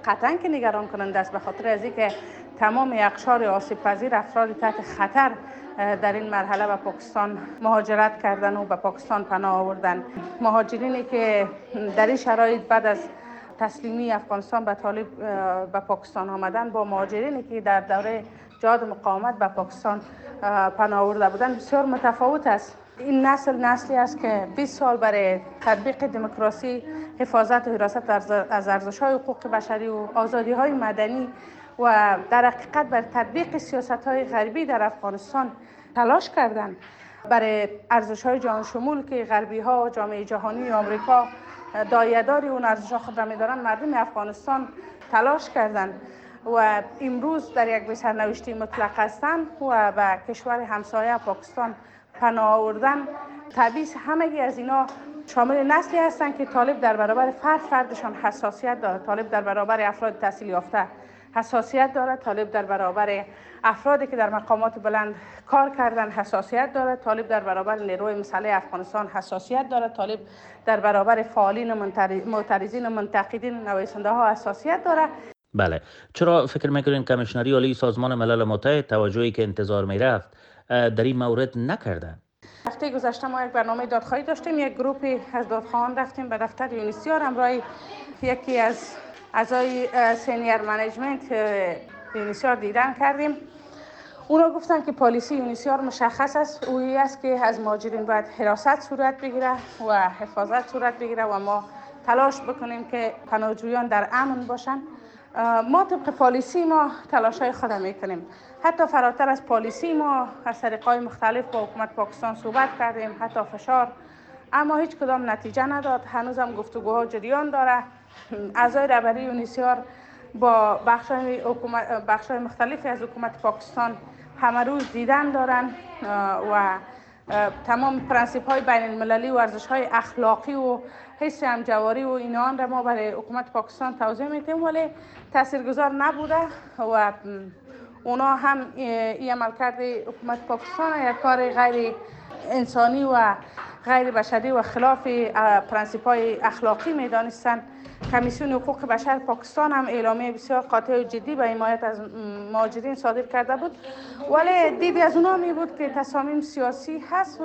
قطعا که نگران کننده است، به خاطر از اینکه تمام اقشار آسیب پذیر افراد تحت خطر در این مرحله به پاکستان مهاجرت کردن و به پاکستان پناه آوردن. مهاجرینی که در این شرایط بعد از تسلیمی افغانستان به طالب به پاکستان آمدن با مهاجرینی که در دوره جهاد مقاومت به پاکستان پناه آورده بودن بسیار متفاوت است. این نسلی است که 20 سال برای تطبیق دموکراسی، حفاظت و حراست از ارزش‌های حقوق بشری و آزادی‌های مدنی و در حقیقت بر تطبیق سیاست‌های غربی در افغانستان تلاش کردند. برای ارزش‌های جهان شمول که غربی‌ها، جامعه جهانی و آمریکا دایه‌داری اون ارزش‌ها خود را می‌دارند، مردم افغانستان تلاش کردند و امروز در یک سرنوشتی مطلق هستند و به کشور همسایه پاکستان پناه آوردن. طبیعی همگی از اینا شامل نسلی هستند که طالب در برابر فردشان حساسیت دارد. طالب در برابر افراد تحصیل یافته حساسیت دارد. طالب در برابر افرادی که در مقامات بلند کار کردن حساسیت دارد. طالب در برابر نیروی مسلح افغانستان حساسیت دارد. طالب در برابر فعالین و معترضین و منتقدین و نویسنده ها حساسیت دارد. بله، چرا فکر میکنین کمیشنری عالی سازمان ملل متحد توجهی که انتظار میرفت در این مورد نکرده؟ هفته گذشته ما یک برنامه دادخواهی داشتیم. یک گروپی از دادخواهان رفتیم به دفتر یونیسیار، همراه یکی از اعضای سینیر منیجمنت یونیسیار دیدن کردیم. اونا گفتن که پالیسی یونیسیار مشخص است، اویی است که از مهاجرین باید حراست صورت بگیره و حفاظت صورت بگیره و ما تلاش بکنیم که پناهجویان در امن باشن. ما طبق پالیسی ما تلاشای خود میکنیم. حتی فراتر از پالیسی ما از طریق‌های مختلف با حکومت پاکستان صحبت کردیم، حتی فشار، اما هیچ کدام نتیجه نداد. هنوزم گفتگوها جریان داره. اعضای رهبری یونیسیار با بخش‌های مختلفی از حکومت پاکستان همه روز دیدن دارن و تمام پرنسیپ‌های بین المللی و ارزش‌های اخلاقی و حس همجواری و اینان را ما برای حکومت پاکستان توضیح میدیم، ولی تاثیرگذار نبوده و اونا هم این عملکرد حکومت پاکستان یک کار غیر انسانی و غیر بشری و خلاف پرنسیپ‌های اخلاقی میدانستند. کمیسیون حقوق بشر پاکستان هم اعلامیه بسیار قاطع و جدی به حمایت از مهاجرین صادر کرده بود، ولی دیدی از اونها می بود که تصامیم سیاسی هست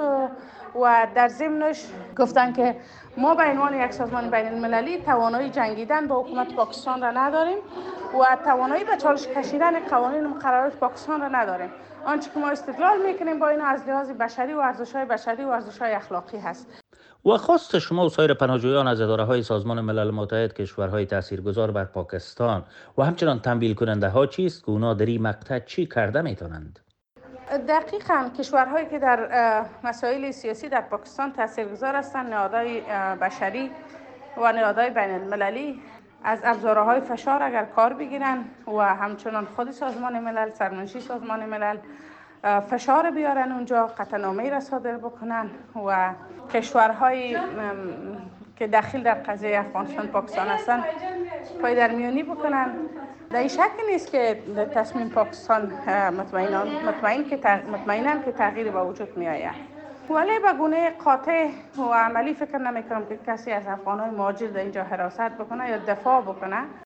و در ضمنش گفتن که ما به عنوان یک سازمان بین المللی توانایی جنگیدن با حکومت پاکستان را نداریم و توانایی به چالش کشیدن قوانین و مقررات پاکستان را نداریم. آنچه که ما استدلال میکنیم با این از لحاظ بشری و ارزش‌های بشری و ارزش‌های اخلاقی هست. و خواست شما و سایر پناهجویان از اداره‌های سازمان ملل متحد کشورهای تاثیرگذار بر پاکستان و همچنان تمویل کننده ها چیست که اونا در این مقطع چی کرده میتونند؟ دقیقاً کشورهایی که در مسائل سیاسی در پاکستان تاثیرگذار هستند، نهادهای بشری و نهادهای بین المللی از ابزارهای فشار اگر کار بگیرن و همچنان خود سازمان ملل، سرمنشی سازمان ملل فشار بیارن اونجا، قطعنامه‌ای را صادر بکنن و کشورهایی که دخیل در قضیه افغانستان پاکستان هستن پای در میانی بکنن. در این شک نیست که تصمیم پاکستان مطمئناً که تغییر به وجود می آید، ولی به گونه قاطع و عملی فکر نمی کنم که کسی از افغان‌های مهاجر در اینجا حراست بکنه یا دفاع بکنه.